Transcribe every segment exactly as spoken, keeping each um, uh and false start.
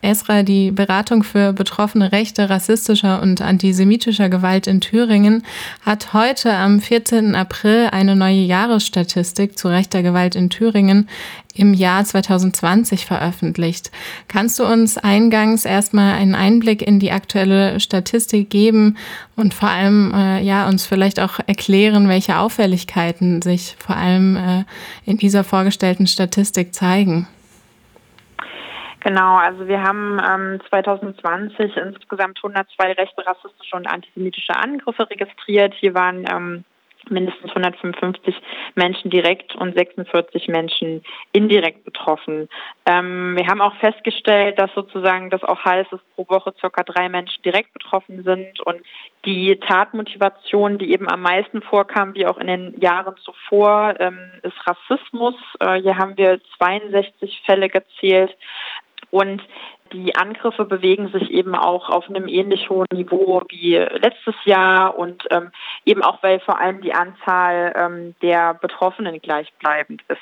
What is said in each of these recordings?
Esra, die Beratung für Betroffene rechter, rassistischer und antisemitischer Gewalt in Thüringen, hat heute am vierzehnten April eine neue Jahresstatistik zu rechter Gewalt in Thüringen im Jahr zwanzig zwanzig veröffentlicht. Kannst du uns eingangs erstmal einen Einblick in die aktuelle Statistik geben und vor allem äh, ja, uns vielleicht auch erklären, welche Auffälligkeiten sich vor allem äh, in dieser vorgestellten Statistik zeigen? Genau, also wir haben ähm, zwanzig zwanzig insgesamt hundertzwei rechte, rassistische und antisemitische Angriffe registriert. Hier waren ähm, mindestens hundertfünfundfünfzig Menschen direkt und sechsundvierzig Menschen indirekt betroffen. Ähm, wir haben auch festgestellt, dass sozusagen das auch heißt, dass pro Woche circa drei Menschen direkt betroffen sind und die Tatmotivation, die eben am meisten vorkam, wie auch in den Jahren zuvor, ähm, ist Rassismus. Äh, hier haben wir zweiundsechzig Fälle gezählt. Und die Angriffe bewegen sich eben auch auf einem ähnlich hohen Niveau wie letztes Jahr und ähm, eben auch, weil vor allem die Anzahl ähm, der Betroffenen gleichbleibend ist.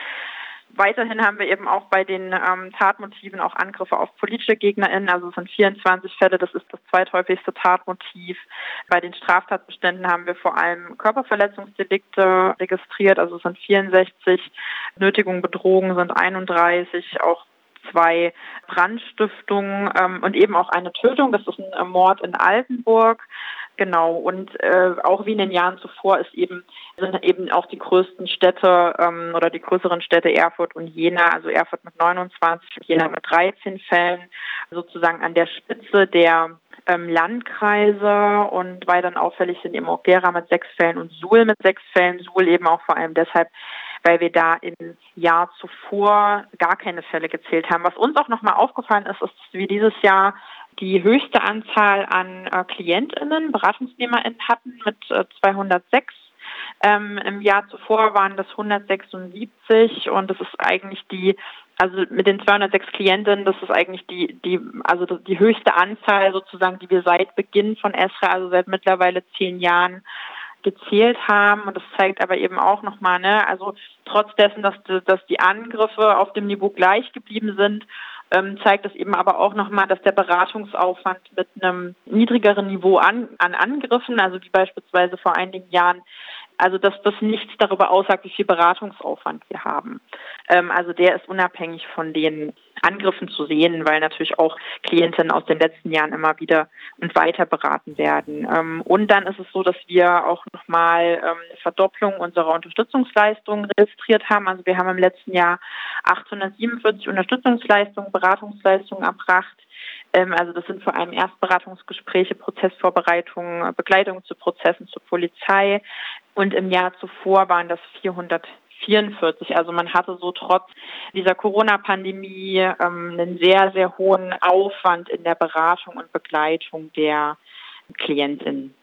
Weiterhin haben wir eben auch bei den ähm, Tatmotiven auch Angriffe auf politische GegnerInnen, also es sind vierundzwanzig Fälle, das ist das zweithäufigste Tatmotiv. Bei den Straftatbeständen haben wir vor allem Körperverletzungsdelikte registriert, also es sind vierundsechzig, Nötigung, Bedrohung sind einunddreißig, auch zwei Brandstiftungen ähm, und eben auch eine Tötung. Das ist ein äh, Mord in Altenburg. Genau. Und äh, auch wie in den Jahren zuvor ist eben, sind eben auch die größten Städte ähm, oder die größeren Städte Erfurt und Jena, also Erfurt mit neunundzwanzig, Jena mit dreizehn Fällen, sozusagen an der Spitze der ähm, Landkreise, und weil dann auffällig sind eben auch Gera mit sechs Fällen und Suhl mit sechs Fällen. Suhl eben auch vor allem deshalb, weil wir da im Jahr zuvor gar keine Fälle gezählt haben. Was uns auch nochmal aufgefallen ist, ist, dass wir dieses Jahr die höchste Anzahl an äh, KlientInnen, BeratungsnehmerInnen hatten mit äh, zweihundertsechs. Ähm, Im Jahr zuvor waren das hundertsechsundsiebzig und das ist eigentlich die, also mit den zweihundertsechs Klientinnen, das ist eigentlich die, die, also die höchste Anzahl sozusagen, die wir seit Beginn von Esra, also seit mittlerweile zehn Jahren, gezählt haben. Und das zeigt aber eben auch nochmal, ne, also trotz dessen, dass die, dass die Angriffe auf dem Niveau gleich geblieben sind, ähm, zeigt es eben aber auch nochmal, dass der Beratungsaufwand mit einem niedrigeren Niveau an, an Angriffen, also wie beispielsweise vor einigen Jahren, also dass das nichts darüber aussagt, wie viel Beratungsaufwand wir haben. Ähm, also der ist unabhängig von den Angriffen zu sehen, weil natürlich auch Klientinnen aus den letzten Jahren immer wieder und weiter beraten werden. Ähm, und dann ist es so, dass wir auch nochmal ähm, eine Verdopplung unserer Unterstützungsleistungen registriert haben. Also wir haben im letzten Jahr achthundertsiebenundvierzig Unterstützungsleistungen, Beratungsleistungen erbracht. Ähm, also das sind vor allem Erstberatungsgespräche, Prozessvorbereitungen, Begleitung zu Prozessen zur Polizei. Und im Jahr zuvor waren das vierhundertvierundvierzig. Also man hatte so trotz dieser Corona-Pandemie ähm, einen sehr, sehr hohen Aufwand in der Beratung und Begleitung der KlientInnen.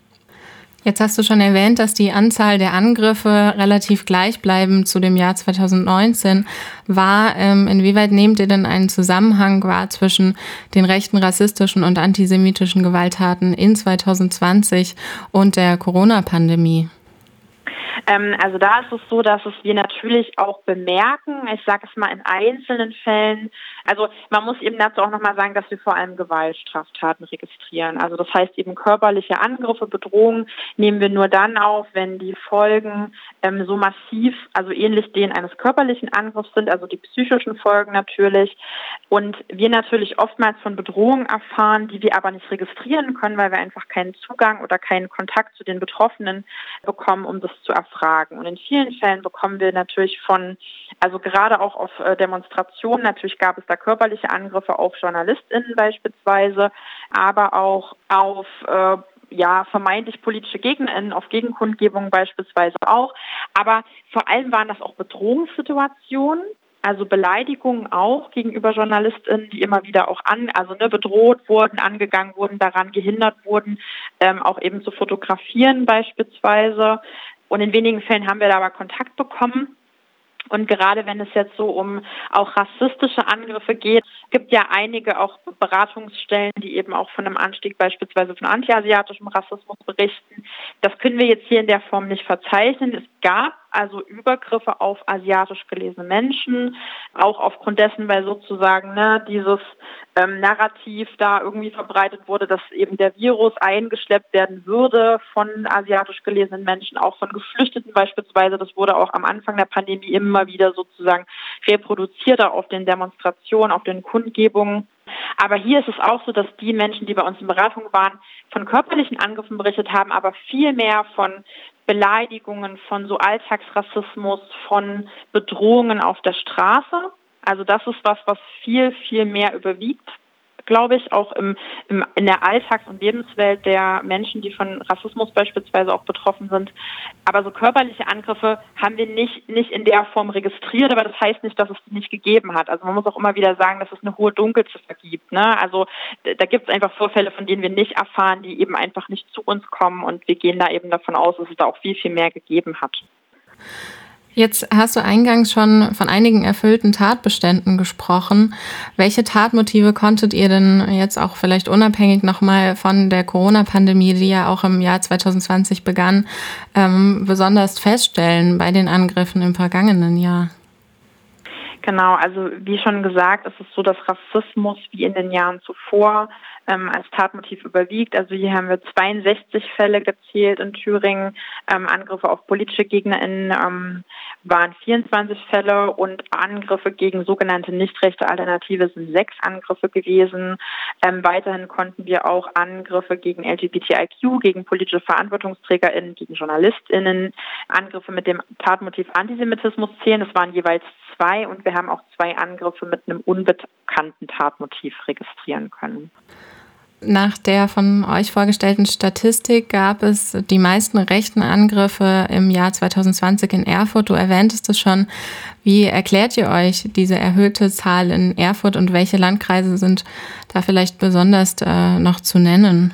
Jetzt hast du schon erwähnt, dass die Anzahl der Angriffe relativ gleichbleibend zu dem Jahr zwanzig neunzehn war. Ähm, inwieweit nehmt ihr denn einen Zusammenhang wahr zwischen den rechten, rassistischen und antisemitischen Gewalttaten in zwanzig zwanzig und der Corona-Pandemie? Ähm, also da ist es so, dass es wir natürlich auch bemerken, ich sage es mal in einzelnen Fällen, also man muss eben dazu auch nochmal sagen, dass wir vor allem Gewaltstraftaten registrieren. Also das heißt eben körperliche Angriffe, Bedrohungen nehmen wir nur dann auf, wenn die Folgen ähm, so massiv, also ähnlich denen eines körperlichen Angriffs sind, also die psychischen Folgen natürlich. Und wir natürlich oftmals von Bedrohungen erfahren, die wir aber nicht registrieren können, weil wir einfach keinen Zugang oder keinen Kontakt zu den Betroffenen bekommen, um das zu erfragen. Und in vielen Fällen bekommen wir natürlich von, also gerade auch auf äh, Demonstrationen, natürlich gab es da körperliche Angriffe auf JournalistInnen beispielsweise, aber auch auf äh, ja, vermeintlich politische GegnerInnen, auf Gegenkundgebungen beispielsweise auch. Aber vor allem waren das auch Bedrohungssituationen, also Beleidigungen auch gegenüber JournalistInnen, die immer wieder auch an, also ne, bedroht wurden, angegangen wurden, daran gehindert wurden, ähm, auch eben zu fotografieren beispielsweise. Und in wenigen Fällen haben wir da aber Kontakt bekommen. Und gerade wenn es jetzt so um auch rassistische Angriffe geht, gibt ja einige auch Beratungsstellen, die eben auch von einem Anstieg beispielsweise von antiasiatischem Rassismus berichten. Das können wir jetzt hier in der Form nicht verzeichnen. Es gab also Übergriffe auf asiatisch gelesene Menschen, auch aufgrund dessen, weil sozusagen ne, dieses ähm, Narrativ da irgendwie verbreitet wurde, dass eben der Virus eingeschleppt werden würde von asiatisch gelesenen Menschen, auch von Geflüchteten beispielsweise. Das wurde auch am Anfang der Pandemie immer wieder sozusagen reproduziert, auch auf den Demonstrationen, auf den Kundgebungen. Aber hier ist es auch so, dass die Menschen, die bei uns in Beratung waren, von körperlichen Angriffen berichtet haben, aber viel mehr von Beleidigungen, von so Alltagsrassismus, von Bedrohungen auf der Straße. Also das ist was, was viel, viel mehr überwiegt, glaube ich, auch im, im, in der Alltags- und Lebenswelt der Menschen, die von Rassismus beispielsweise auch betroffen sind. Aber so körperliche Angriffe haben wir nicht, nicht in der Form registriert, aber das heißt nicht, dass es die nicht gegeben hat. Also man muss auch immer wieder sagen, dass es eine hohe Dunkelziffer gibt. Ne? Also da gibt es einfach Vorfälle, von denen wir nicht erfahren, die eben einfach nicht zu uns kommen, und wir gehen da eben davon aus, dass es da auch viel, viel mehr gegeben hat. Jetzt hast du eingangs schon von einigen erfüllten Tatbeständen gesprochen. Welche Tatmotive konntet ihr denn jetzt auch vielleicht unabhängig nochmal von der Corona-Pandemie, die ja auch im Jahr zwanzig zwanzig begann, ähm, besonders feststellen bei den Angriffen im vergangenen Jahr? Genau, also wie schon gesagt, ist es so, dass Rassismus wie in den Jahren zuvor ähm, als Tatmotiv überwiegt. Also hier haben wir zweiundsechzig Fälle gezählt in Thüringen. Ähm, Angriffe auf politische GegnerInnen ähm, waren vierundzwanzig Fälle, und Angriffe gegen sogenannte nicht rechte Alternative sind sechs Angriffe gewesen. Ähm, weiterhin konnten wir auch Angriffe gegen L G B T I Q, gegen politische VerantwortungsträgerInnen, gegen JournalistInnen, Angriffe mit dem Tatmotiv Antisemitismus zählen. Das waren jeweils zwei, und wir haben auch zwei Angriffe mit einem unbekannten Tatmotiv registrieren können. Nach der von euch vorgestellten Statistik gab es die meisten rechten Angriffe im Jahr zwanzig zwanzig in Erfurt. Du erwähntest es schon. Wie erklärt ihr euch diese erhöhte Zahl in Erfurt, und welche Landkreise sind da vielleicht besonders äh, noch zu nennen?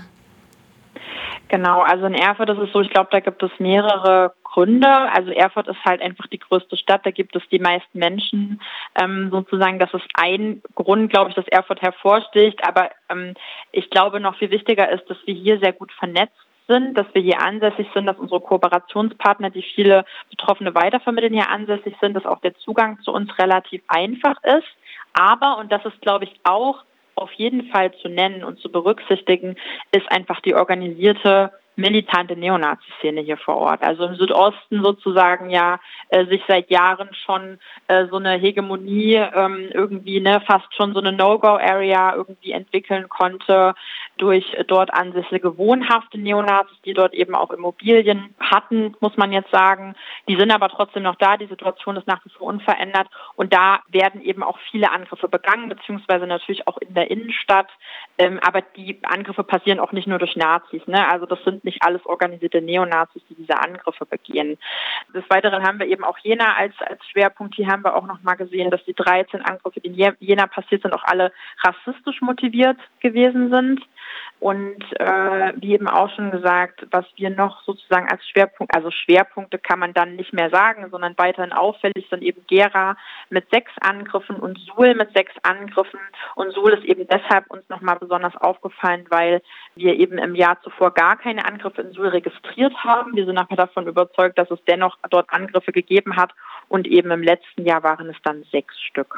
Genau, also in Erfurt ist es so, ich glaube, da gibt es mehrere Gründe. Also Erfurt ist halt einfach die größte Stadt, da gibt es die meisten Menschen ähm, sozusagen. Das ist ein Grund, glaube ich, dass Erfurt hervorsticht. Aber ähm, ich glaube, noch viel wichtiger ist, dass wir hier sehr gut vernetzt sind, dass wir hier ansässig sind, dass unsere Kooperationspartner, die viele Betroffene weitervermitteln, hier ansässig sind, dass auch der Zugang zu uns relativ einfach ist. Aber, und das ist, glaube ich, auch auf jeden Fall zu nennen und zu berücksichtigen, ist einfach die organisierte militante Neonazi-Szene hier vor Ort. Also im Südosten sozusagen ja äh, sich seit Jahren schon äh, so eine Hegemonie ähm, irgendwie, ne, fast schon so eine No-Go-Area irgendwie entwickeln konnte durch äh, dort ansässige wohnhafte Neonazis, die dort eben auch Immobilien hatten, muss man jetzt sagen. Die sind aber trotzdem noch da, die Situation ist nach wie vor unverändert, und da werden eben auch viele Angriffe begangen, beziehungsweise natürlich auch in der Innenstadt, ähm, aber die Angriffe passieren auch nicht nur durch Nazis, ne? Also das sind nicht alles organisierte Neonazis, die diese Angriffe begehen. Des Weiteren haben wir eben auch Jena als, als Schwerpunkt. Hier haben wir auch nochmal gesehen, dass die dreizehn Angriffe, die in Jena passiert sind, auch alle rassistisch motiviert gewesen sind. Und äh, wie eben auch schon gesagt, was wir noch sozusagen als Schwerpunkt, also Schwerpunkte kann man dann nicht mehr sagen, sondern weiterhin auffällig sind eben Gera mit sechs Angriffen und Suhl mit sechs Angriffen. Und Suhl ist eben deshalb uns nochmal besonders aufgefallen, weil wir eben im Jahr zuvor gar keine Angriffe in Suhl registriert haben. Wir sind aber davon überzeugt, dass es dennoch dort Angriffe gegeben hat, und eben im letzten Jahr waren es dann sechs Stück.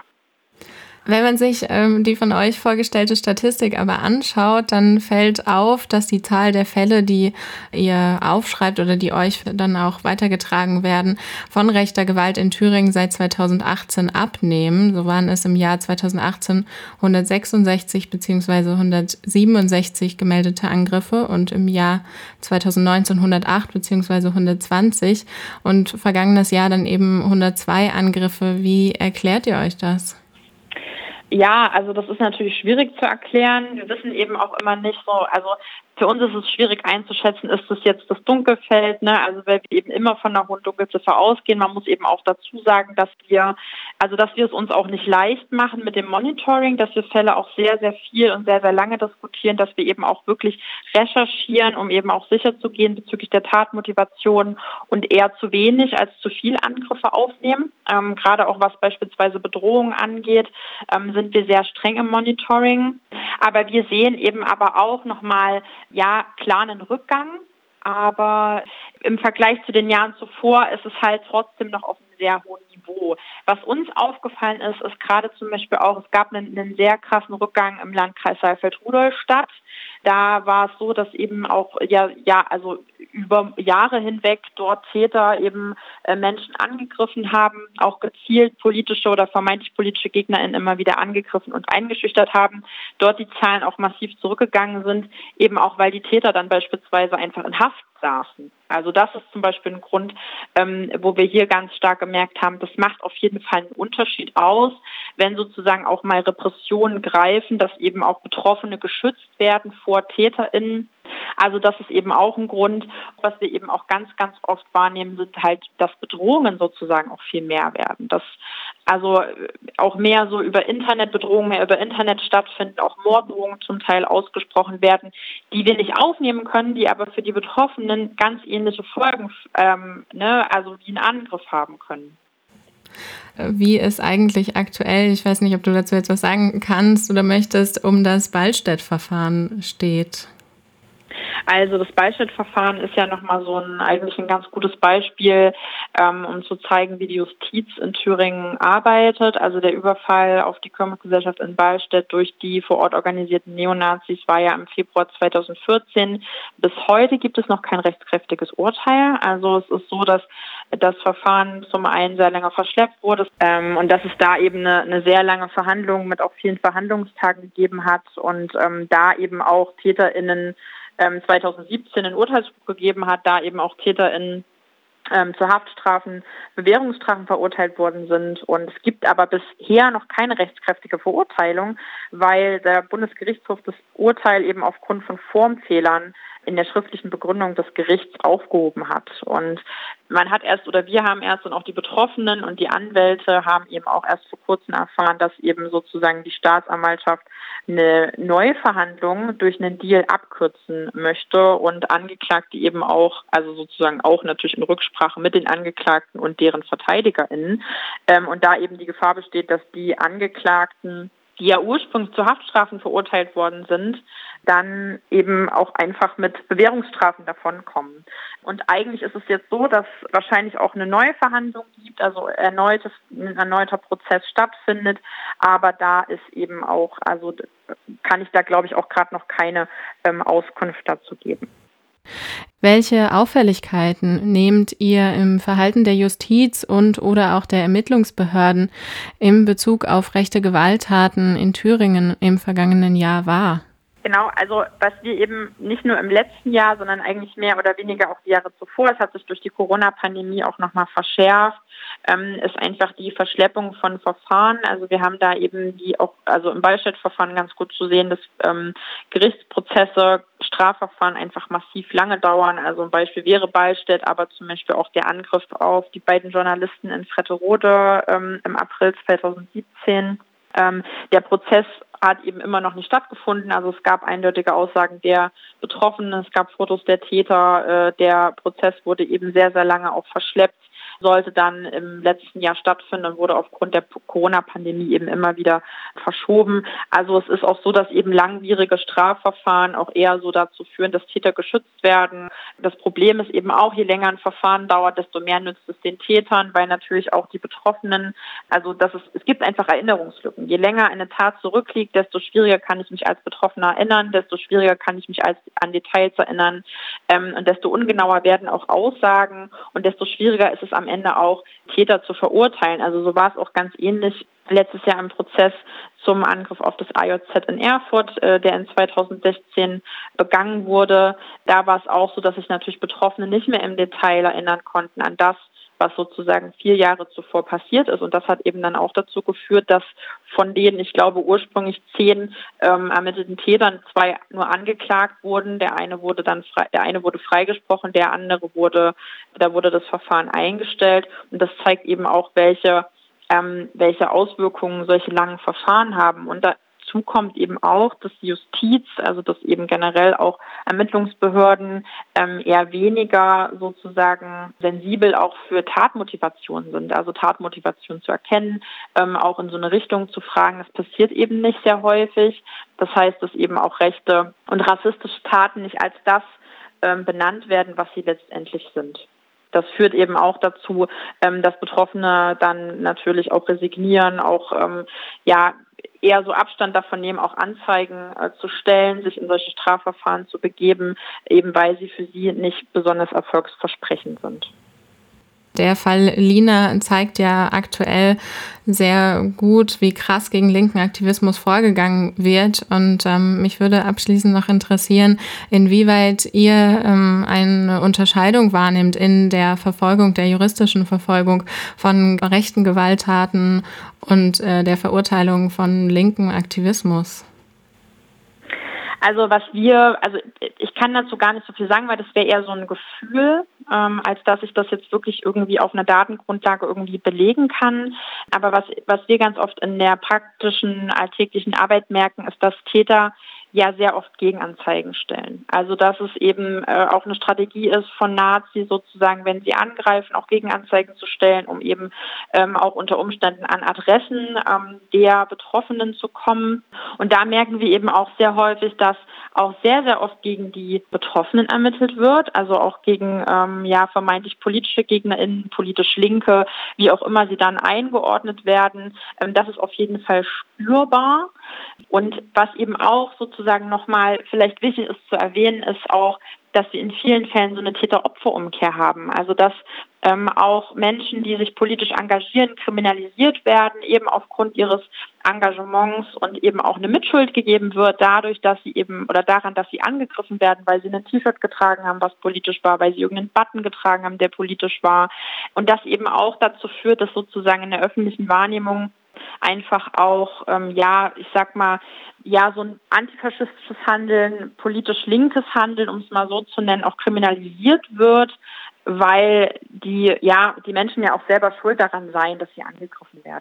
Wenn man sich ähm, die von euch vorgestellte Statistik aber anschaut, dann fällt auf, dass die Zahl der Fälle, die ihr aufschreibt oder die euch dann auch weitergetragen werden, von rechter Gewalt in Thüringen seit zweitausendachtzehn abnehmen. So waren es im Jahr zweitausendachtzehn hundertsechsundsechzig bzw. hundertsiebenundsechzig gemeldete Angriffe und im Jahr zweitausendneunzehn hundertacht bzw. hundertzwanzig und vergangenes Jahr dann eben hundertzwei Angriffe. Wie erklärt ihr euch das? Ja, also das ist natürlich schwierig zu erklären. Wir wissen eben auch immer nicht so, also für uns ist es schwierig einzuschätzen, ist das jetzt das Dunkelfeld, ne? Also weil wir eben immer von einer hohen Dunkelziffer ausgehen. Man muss eben auch dazu sagen, dass wir, also dass wir es uns auch nicht leicht machen mit dem Monitoring, dass wir Fälle auch sehr, sehr viel und sehr, sehr lange diskutieren, dass wir eben auch wirklich recherchieren, um eben auch sicher zu gehen bezüglich der Tatmotivation, und eher zu wenig als zu viel Angriffe aufnehmen. Ähm, gerade auch was beispielsweise Bedrohungen angeht, ähm, sind wir sehr streng im Monitoring. Aber wir sehen eben aber auch nochmal, ja, klar einen Rückgang, aber im Vergleich zu den Jahren zuvor ist es halt trotzdem noch auf einem sehr hohen Niveau. Was uns aufgefallen ist, ist gerade zum Beispiel auch, es gab einen, einen sehr krassen Rückgang im Landkreis Saalfeld-Rudolstadt. Da war es so, dass eben auch ja, ja, also über Jahre hinweg dort Täter eben äh, Menschen angegriffen haben, auch gezielt politische oder vermeintlich politische GegnerInnen immer wieder angegriffen und eingeschüchtert haben. Dort die Zahlen auch massiv zurückgegangen sind, eben auch weil die Täter dann beispielsweise einfach in Haft saßen. Also das ist zum Beispiel ein Grund, ähm, wo wir hier ganz stark gemerkt haben, das macht auf jeden Fall einen Unterschied aus, wenn sozusagen auch mal Repressionen greifen, dass eben auch Betroffene geschützt werden vor TäterInnen. Also das ist eben auch ein Grund. Was wir eben auch ganz, ganz oft wahrnehmen, sind halt, dass Bedrohungen sozusagen auch viel mehr werden. Dass also auch mehr so über Internetbedrohungen, mehr über Internet stattfinden, auch Morddrohungen zum Teil ausgesprochen werden, die wir nicht aufnehmen können, die aber für die Betroffenen ganz ähnliche Folgen, ähm, ne, also wie einen Angriff haben können. Wie es eigentlich aktuell, ich weiß nicht, ob du dazu jetzt was sagen kannst oder möchtest, um das Ballstedt-Verfahren steht. Also das Ballstedt-Verfahren ist ja nochmal so ein eigentlich ein ganz gutes Beispiel, ähm, um zu zeigen, wie die Justiz in Thüringen arbeitet. Also der Überfall auf die Kirmesgesellschaft in Ballstedt durch die vor Ort organisierten Neonazis war ja im Februar zweitausendvierzehn. Bis heute gibt es noch kein rechtskräftiges Urteil. Also es ist so, dass das Verfahren zum einen sehr lange verschleppt wurde ähm, und dass es da eben eine, eine sehr lange Verhandlung mit auch vielen Verhandlungstagen gegeben hat und ähm, da eben auch TäterInnen ähm, zweitausendsiebzehn ein Urteilsspruch gegeben hat, da eben auch TäterInnen ähm, zu Haftstrafen, Bewährungsstrafen verurteilt worden sind. Und es gibt aber bisher noch keine rechtskräftige Verurteilung, weil der Bundesgerichtshof das Urteil eben aufgrund von Formfehlern in der schriftlichen Begründung des Gerichts aufgehoben hat. Und man hat erst, oder wir haben erst und auch die Betroffenen und die Anwälte haben eben auch erst vor kurzem erfahren, dass eben sozusagen die Staatsanwaltschaft eine Neuverhandlung durch einen Deal abkürzen möchte und Angeklagte eben auch, also sozusagen auch natürlich in Rücksprache mit den Angeklagten und deren VerteidigerInnen. Ähm, und da eben die Gefahr besteht, dass die Angeklagten, die ja ursprünglich zu Haftstrafen verurteilt worden sind, dann eben auch einfach mit Bewährungsstrafen davonkommen. Und eigentlich ist es jetzt so, dass wahrscheinlich auch eine neue Verhandlung gibt, also erneutes, ein erneuter Prozess stattfindet, aber da ist eben auch, also kann ich da glaube ich auch gerade noch keine ähm, Auskunft dazu geben. Welche Auffälligkeiten nehmt ihr im Verhalten der Justiz und oder auch der Ermittlungsbehörden in Bezug auf rechte Gewalttaten in Thüringen im vergangenen Jahr wahr? Genau, also was wir eben nicht nur im letzten Jahr, sondern eigentlich mehr oder weniger auch die Jahre zuvor, es hat sich durch die Corona-Pandemie auch nochmal verschärft, ähm, ist einfach die Verschleppung von Verfahren. Also wir haben da eben die auch, also im Ballstedt-Verfahren ganz gut zu sehen, dass ähm, Gerichtsprozesse, Strafverfahren einfach massiv lange dauern. Also ein Beispiel wäre Ballstedt, aber zum Beispiel auch der Angriff auf die beiden Journalisten in Fretterode ähm, im April zweitausendsiebzehn. Ähm, der Prozess hat eben immer noch nicht stattgefunden. Also es gab eindeutige Aussagen der Betroffenen, es gab Fotos der Täter. Äh, der Prozess wurde eben sehr, sehr lange auch verschleppt, sollte dann im letzten Jahr stattfinden und wurde aufgrund der Corona-Pandemie eben immer wieder verschoben. Also es ist auch so, dass eben langwierige Strafverfahren auch eher so dazu führen, dass Täter geschützt werden. Das Problem ist eben auch, je länger ein Verfahren dauert, desto mehr nützt es den Tätern, weil natürlich auch die Betroffenen, also das ist, es gibt einfach Erinnerungslücken. Je länger eine Tat zurückliegt, desto schwieriger kann ich mich als Betroffener erinnern, desto schwieriger kann ich mich als an Details erinnern ähm, und desto ungenauer werden auch Aussagen und desto schwieriger ist es am Ende auch, Täter zu verurteilen. Also so war es auch ganz ähnlich letztes Jahr im Prozess zum Angriff auf das A J Z in Erfurt, äh, der in zweitausendsechzehn begangen wurde. Da war es auch so, dass sich natürlich Betroffene nicht mehr im Detail erinnern konnten an das, was sozusagen vier Jahre zuvor passiert ist. Und das hat eben dann auch dazu geführt, dass von denen, ich glaube, ursprünglich zehn ähm, ermittelten Tätern zwei nur angeklagt wurden. Der eine wurde dann frei, der eine wurde freigesprochen, der andere wurde, da wurde das Verfahren eingestellt. Und das zeigt eben auch, welche, ähm, welche Auswirkungen solche langen Verfahren haben. Und dazu kommt eben auch, dass die Justiz, also dass eben generell auch Ermittlungsbehörden ähm, eher weniger sozusagen sensibel auch für Tatmotivation sind, also Tatmotivation zu erkennen, ähm, auch in so eine Richtung zu fragen. Das passiert eben nicht sehr häufig. Das heißt, dass eben auch rechte und rassistische Taten nicht als das ähm, benannt werden, was sie letztendlich sind. Das führt eben auch dazu, ähm, dass Betroffene dann natürlich auch resignieren, auch ähm, ja eher so Abstand davon nehmen, auch Anzeigen äh, zu stellen, sich in solche Strafverfahren zu begeben, eben weil sie für sie nicht besonders erfolgsversprechend sind. Der Fall Lina zeigt ja aktuell sehr gut, wie krass gegen linken Aktivismus vorgegangen wird. Und ähm, mich würde abschließend noch interessieren, inwieweit ihr ähm, eine Unterscheidung wahrnehmt in der Verfolgung, der juristischen Verfolgung von rechten Gewalttaten und äh, der Verurteilung von linken Aktivismus. Also was wir, also ich kann dazu gar nicht so viel sagen, weil das wäre eher so ein Gefühl, ähm, als dass ich das jetzt wirklich irgendwie auf einer Datengrundlage irgendwie belegen kann. Aber was, was wir ganz oft in der praktischen, alltäglichen Arbeit merken, ist, dass Täter ja sehr oft Gegenanzeigen stellen. Also dass es eben äh, auch eine Strategie ist von Nazis sozusagen, wenn sie angreifen, auch Gegenanzeigen zu stellen, um eben ähm, auch unter Umständen an Adressen ähm, der Betroffenen zu kommen. Und da merken wir eben auch sehr häufig, dass auch sehr, sehr oft gegen die Betroffenen ermittelt wird, also auch gegen ähm, ja vermeintlich politische GegnerInnen, politisch Linke, wie auch immer sie dann eingeordnet werden. Ähm, das ist auf jeden Fall spürbar. Und was eben auch sozusagen nochmal vielleicht wichtig ist zu erwähnen, ist auch, dass wir in vielen Fällen so eine Täter-Opfer-Umkehr haben. Also dass ähm, auch Menschen, die sich politisch engagieren, kriminalisiert werden, eben aufgrund ihres Engagements und eben auch eine Mitschuld gegeben wird, dadurch, dass sie eben oder daran, dass sie angegriffen werden, weil sie ein T-Shirt getragen haben, was politisch war, weil sie irgendeinen Button getragen haben, der politisch war. Und das eben auch dazu führt, dass sozusagen in der öffentlichen Wahrnehmung einfach auch, ähm, ja, ich sag mal, ja, so ein antifaschistisches Handeln, politisch linkes Handeln, um es mal so zu nennen, auch kriminalisiert wird, weil die, ja, die Menschen ja auch selber schuld daran seien, dass sie angegriffen werden.